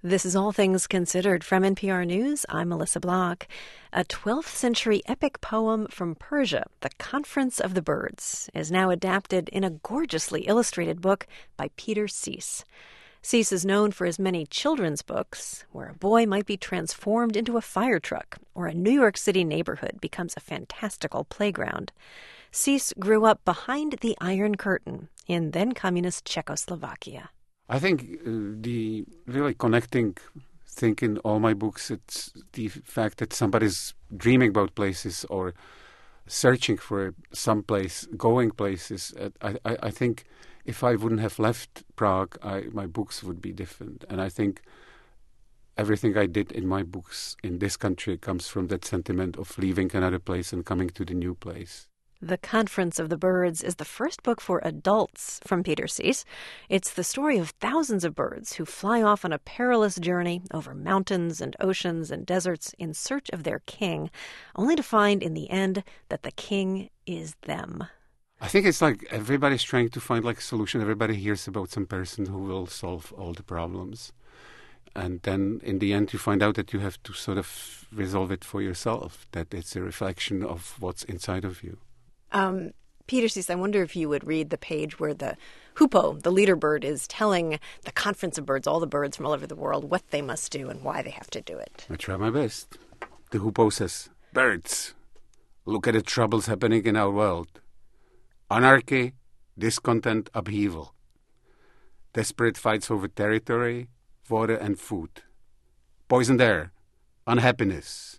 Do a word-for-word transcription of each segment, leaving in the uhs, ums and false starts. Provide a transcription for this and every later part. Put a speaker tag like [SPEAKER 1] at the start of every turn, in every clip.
[SPEAKER 1] This is All Things Considered from N P R News. I'm Melissa Block. A twelfth century epic poem from Persia, The Conference of the Birds, is now adapted in a gorgeously illustrated book by Peter Seiss. Seiss is known for his many children's books, where a boy might be transformed into a fire truck, or a New York City neighborhood becomes a fantastical playground. Seiss grew up behind the Iron Curtain in then-communist Czechoslovakia.
[SPEAKER 2] I think uh, the really connecting thing in all my books, it's the fact that somebody's dreaming about places or searching for some place, going places. Uh, I, I, I think if I wouldn't have left Prague, I, my books would be different. And I think everything I did in my books in this country comes from that sentiment of leaving another place and coming to the new place.
[SPEAKER 1] The Conference of the Birds is the first book for adults from Peter Seiss. It's the story of thousands of birds who fly off on a perilous journey over mountains and oceans and deserts in search of their king, only to find in the end that the king is them.
[SPEAKER 2] I think it's like everybody's trying to find like a solution. Everybody hears about some person who will solve all the problems. And then in the end you find out that you have to sort of resolve it for yourself, that it's a reflection of what's inside of you.
[SPEAKER 1] Um, Peter Seiss, I wonder if you would read the page where the hoopoe, the leader bird, is telling the conference of birds, all the birds from all over the world, what they must do and why they have to do it.
[SPEAKER 2] I try my best. The hoopoe says, "Birds, look at the troubles happening in our world. Anarchy, discontent, upheaval. Desperate fights over territory, water and food. Poisoned air, unhappiness.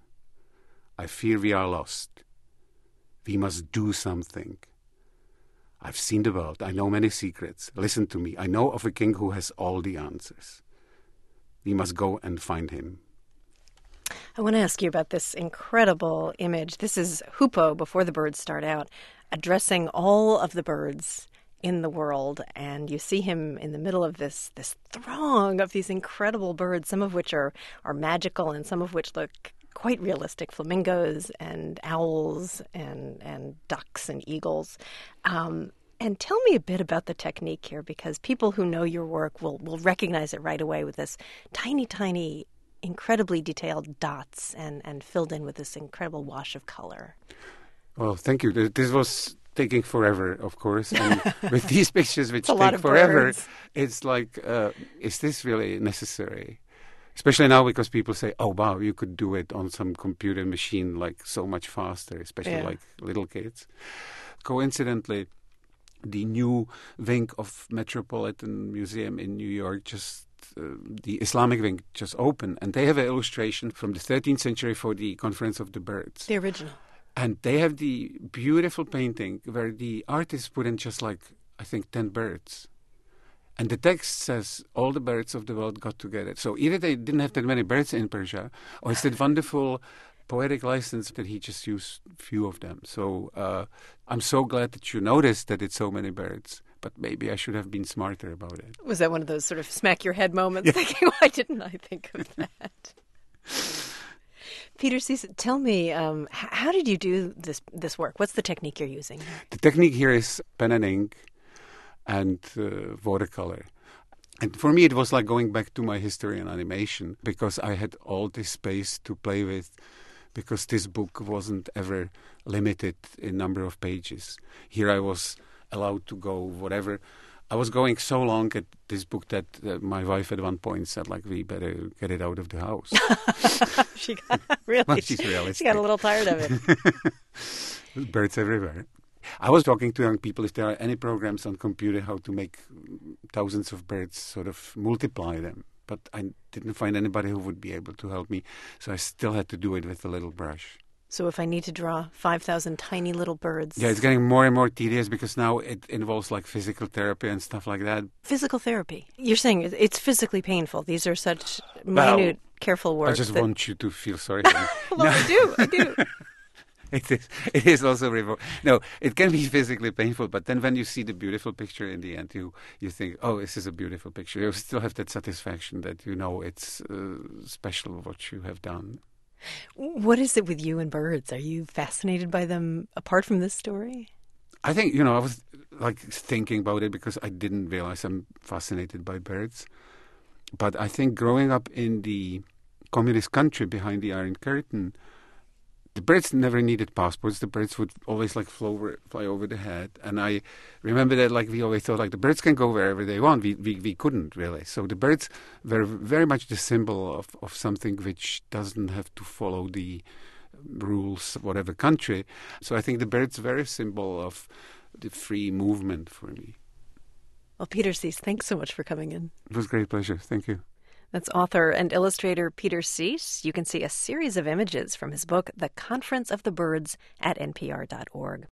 [SPEAKER 2] I fear we are lost. We must do something. I've seen the world. I know many secrets. Listen to me. I know of a king who has all the answers. We must go and find him."
[SPEAKER 1] I want to ask you about this incredible image. This is hoopoe, before the birds start out, addressing all of the birds in the world. And you see him in the middle of this this throng of these incredible birds, some of which are, are magical and some of which look quite realistic, flamingos and owls and, and ducks and eagles. Um, and tell me a bit about the technique here, because people who know your work will, will recognize it right away with this tiny, tiny, incredibly detailed dots and, and filled in with this incredible wash of color.
[SPEAKER 2] Well, thank you. This was taking forever, of course. And with these pictures, which take forever, birds. It's like, uh, is this really necessary? Especially now, because people say, oh, wow, you could do it on some computer machine like so much faster, especially yeah. like little kids. Coincidentally, the new wing of Metropolitan Museum in New York, just uh, the Islamic wing, just opened. And they have an illustration from the thirteenth century for the Conference of the Birds.
[SPEAKER 1] The original.
[SPEAKER 2] And they have the beautiful painting where the artist put in just like, I think, ten birds. And the text says all the birds of the world got together. So either they didn't have that many birds in Persia, or it's that wonderful poetic license that he just used few of them. So uh, I'm so glad that you noticed that it's so many birds. But maybe I should have been smarter about it.
[SPEAKER 1] Was that one of those sort of smack your head moments, yeah. thinking, why didn't I think of that? Peter Seiss, tell me, um, how did you do this this work? What's the technique you're using?
[SPEAKER 2] The technique here is pen and ink and uh, watercolor. And for me, it was like going back to my history and animation, because I had all this space to play with, because this book wasn't ever limited in number of pages. Here I was allowed to go whatever. I was going so long at this book that uh, my wife at one point said, like, we better get it out of the house.
[SPEAKER 1] she got really,
[SPEAKER 2] well, she's realistic.
[SPEAKER 1] She got a little tired of
[SPEAKER 2] it. Birds everywhere. I was talking to young people if there are any programs on computer how to make thousands of birds, sort of multiply them. But I didn't find anybody who would be able to help me, so I still had to do it with a little brush.
[SPEAKER 1] So if I need to draw five thousand tiny little birds...
[SPEAKER 2] Yeah, it's getting more and more tedious because now it involves like physical therapy and stuff like that.
[SPEAKER 1] Physical therapy? You're saying it's physically painful. These are such minute, well, careful work.
[SPEAKER 2] I just
[SPEAKER 1] that...
[SPEAKER 2] want you to feel sorry for me.
[SPEAKER 1] well, no. I do, I do.
[SPEAKER 2] It is, it is also remote. No, it can be physically painful, but then when you see the beautiful picture in the end, you, you think, oh, this is a beautiful picture. You still have that satisfaction that you know it's uh, special what you have done.
[SPEAKER 1] What is it with you and birds? Are you fascinated by them apart from this story?
[SPEAKER 2] I think, you know, I was like thinking about it because I didn't realize I'm fascinated by birds. But I think growing up in the communist country behind the Iron Curtain, the birds never needed passports. The birds would always like fly over, fly over the head. And I remember that like we always thought like the birds can go wherever they want. We we, we couldn't really. So the birds were very much the symbol of, of something which doesn't have to follow the rules of whatever country. So I think the bird's very symbol of the free movement for me.
[SPEAKER 1] Well, Peter Sees, thanks so much for coming in.
[SPEAKER 2] It was a great pleasure. Thank you.
[SPEAKER 1] That's author and illustrator Peter Sees. You can see a series of images from his book, The Conference of the Birds, at N P R dot org.